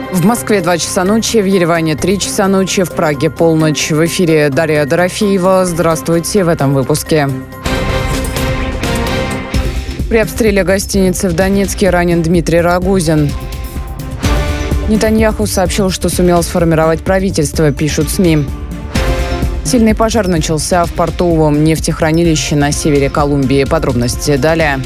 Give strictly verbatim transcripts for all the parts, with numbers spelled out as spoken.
В Москве два часа ночи, в Ереване три часа ночи, в Праге полночь. В эфире Дарья Дорофеева. Здравствуйте в этом выпуске. При обстреле гостиницы в Донецке ранен Дмитрий Рогозин. Нетаньяху сообщил, что сумел сформировать правительство, пишут СМИ. Сильный пожар начался в портовом нефтехранилище на севере Колумбии. Подробности далее.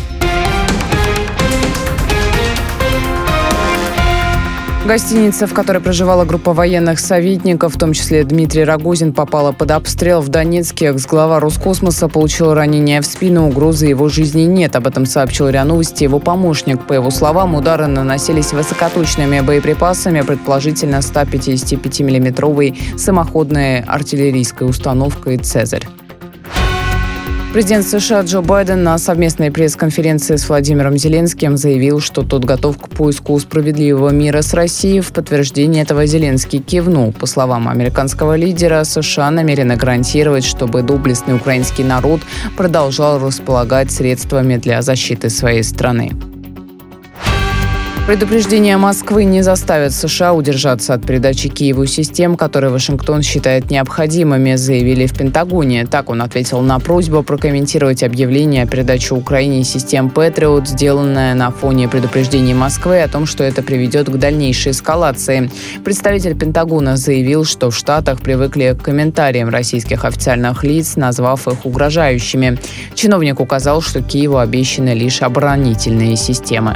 Гостиница, в которой проживала группа военных советников, в том числе Дмитрий Рогозин, попала под обстрел в Донецке. Экс-глава Роскосмоса получил ранение в спину, угрозы его жизни нет. Об этом сообщил РИА Новости его помощник. По его словам, удары наносились высокоточными боеприпасами, предположительно сто пятидесятипятимиллиметровой самоходной артиллерийской установкой «Цезарь». Президент США Джо Байден на совместной пресс-конференции с Владимиром Зеленским заявил, что тот готов к поиску справедливого мира с Россией. В подтверждение этого Зеленский кивнул. По словам американского лидера, США намерены гарантировать, чтобы доблестный украинский народ продолжал располагать средствами для защиты своей страны. Предупреждения Москвы не заставят США удержаться от передачи Киеву систем, которые Вашингтон считает необходимыми, заявили в Пентагоне. Так он ответил на просьбу прокомментировать объявление о передаче Украине систем «Патриот», сделанное на фоне предупреждений Москвы о том, что это приведет к дальнейшей эскалации. Представитель Пентагона заявил, что в Штатах привыкли к комментариям российских официальных лиц, назвав их угрожающими. Чиновник указал, что Киеву обещаны лишь оборонительные системы.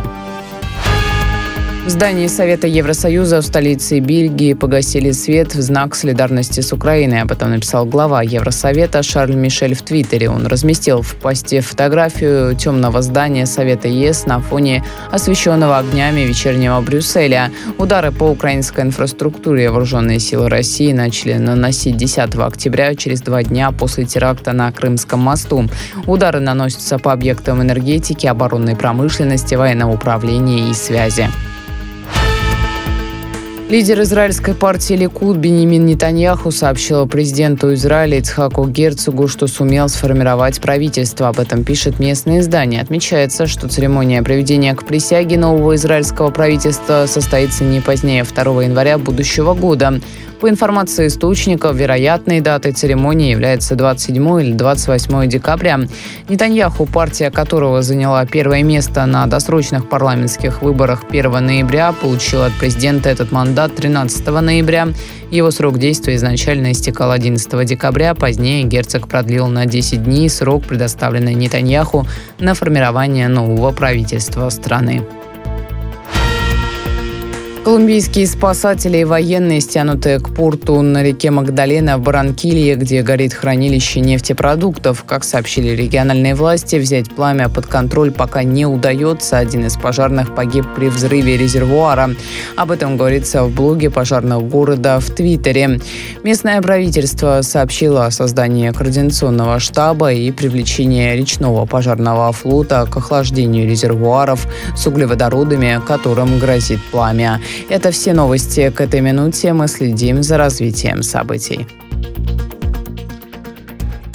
В здании Совета Евросоюза в столице Бельгии погасили свет в знак солидарности с Украиной. Об этом написал глава Евросовета Шарль Мишель в Твиттере. Он разместил в посте фотографию темного здания Совета ЕС на фоне освещенного огнями вечернего Брюсселя. Удары по украинской инфраструктуре вооруженные силы России начали наносить десятого октября, через два дня после теракта на Крымском мосту. Удары наносятся по объектам энергетики, оборонной промышленности, военного управления и связи. Лидер израильской партии Ликуд Биньямин Нетаньяху сообщил президенту Израиля Ицхаку Герцогу, что сумел сформировать правительство. Об этом пишет местное издание. Отмечается, что церемония приведения к присяге нового израильского правительства состоится не позднее второго января будущего года. По информации источников, вероятной датой церемонии является двадцать седьмое или двадцать восьмое декабря. Нетаньяху, партия которого заняла первое место на досрочных парламентских выборах первого ноября, получила от президента этот мандат тринадцатого ноября. Его срок действия изначально истекал одиннадцатого декабря. Позднее Герцог продлил на десять дней срок, предоставленный Нетаньяху на формирование нового правительства страны. Колумбийские спасатели и военные, стянутые к порту на реке Магдалена в Барранкилье, где горит хранилище нефтепродуктов. Как сообщили региональные власти, взять пламя под контроль пока не удается. Один из пожарных погиб при взрыве резервуара. Об этом говорится в блоге пожарного города в Твиттере. Местное правительство сообщило о создании координационного штаба и привлечении речного пожарного флота к охлаждению резервуаров с углеводородами, которым грозит пламя. Это все новости к этой минуте. Мы следим за развитием событий.